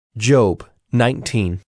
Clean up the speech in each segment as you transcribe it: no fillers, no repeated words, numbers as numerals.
Job 19.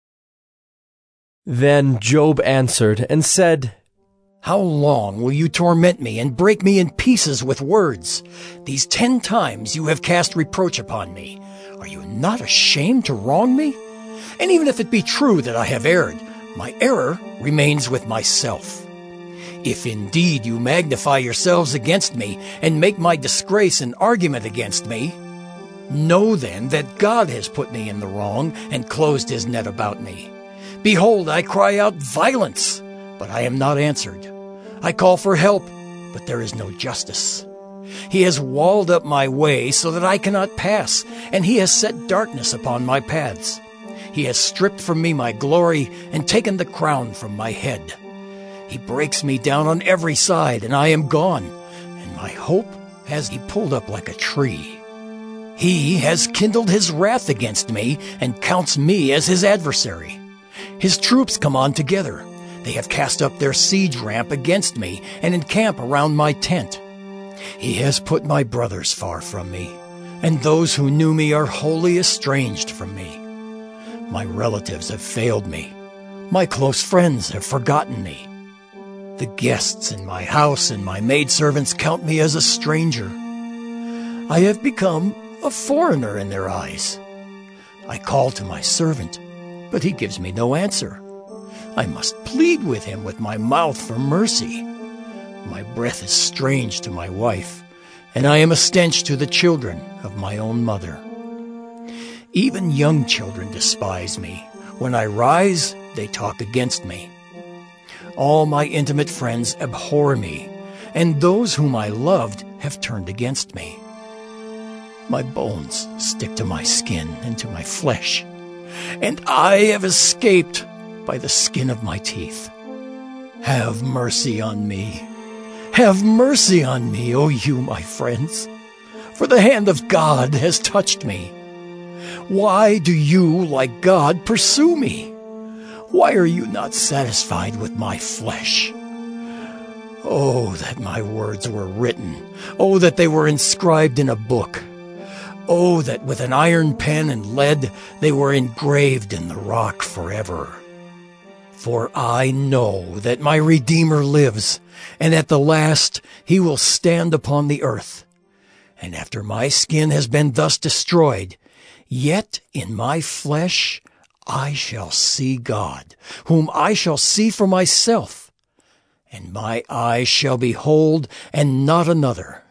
Then Job answered and said, How long will you torment me and break me in pieces with words? These 10 times you have cast reproach upon me. Are you not ashamed to wrong me? And even if it be true that I have erred, my error remains with myself. If indeed you magnify yourselves against me and make my disgrace an argument against me, know then that God has put me in the wrong and closed his net about me. Behold, I cry out violence, but I am not answered. I call for help, but there is no justice. He has walled up my way so that I cannot pass, and he has set darkness upon my paths. He has stripped from me my glory and taken the crown from my head. He breaks me down on every side, and I am gone, and my hope has he pulled up like a tree. He has kindled his wrath against me and counts me as his adversary. His troops come on together. They have cast up their siege ramp against me and encamp around my tent. He has put my brothers far from me, and those who knew me are wholly estranged from me. My relatives have failed me. My close friends have forgotten me. The guests in my house and my maidservants count me as a stranger. I have become a foreigner in their eyes. I call to my servant, but he gives me no answer. I must plead with him with my mouth for mercy. My breath is strange to my wife, and I am a stench to the children of my own mother. Even young children despise me. When I rise, they talk against me. All my intimate friends abhor me, and those whom I loved have turned against me. My bones stick to my skin and to my flesh, and I have escaped by the skin of my teeth. Have mercy on me. Have mercy on me, O you, my friends, for the hand of God has touched me. Why do you, like God, pursue me? Why are you not satisfied with my flesh? Oh, that my words were written. Oh, that they were inscribed in a book. Oh, that with an iron pen and lead they were engraved in the rock forever. For I know that my Redeemer lives, and at the last he will stand upon the earth. And after my skin has been thus destroyed, yet in my flesh I shall see God, whom I shall see for myself, and my eyes shall behold and not another.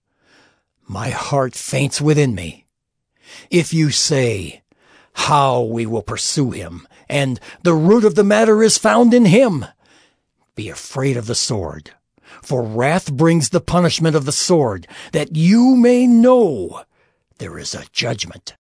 My heart faints within me. If you say, How we will pursue him, and the root of the matter is found in him, be afraid of the sword, for wrath brings the punishment of the sword, that you may know there is a judgment.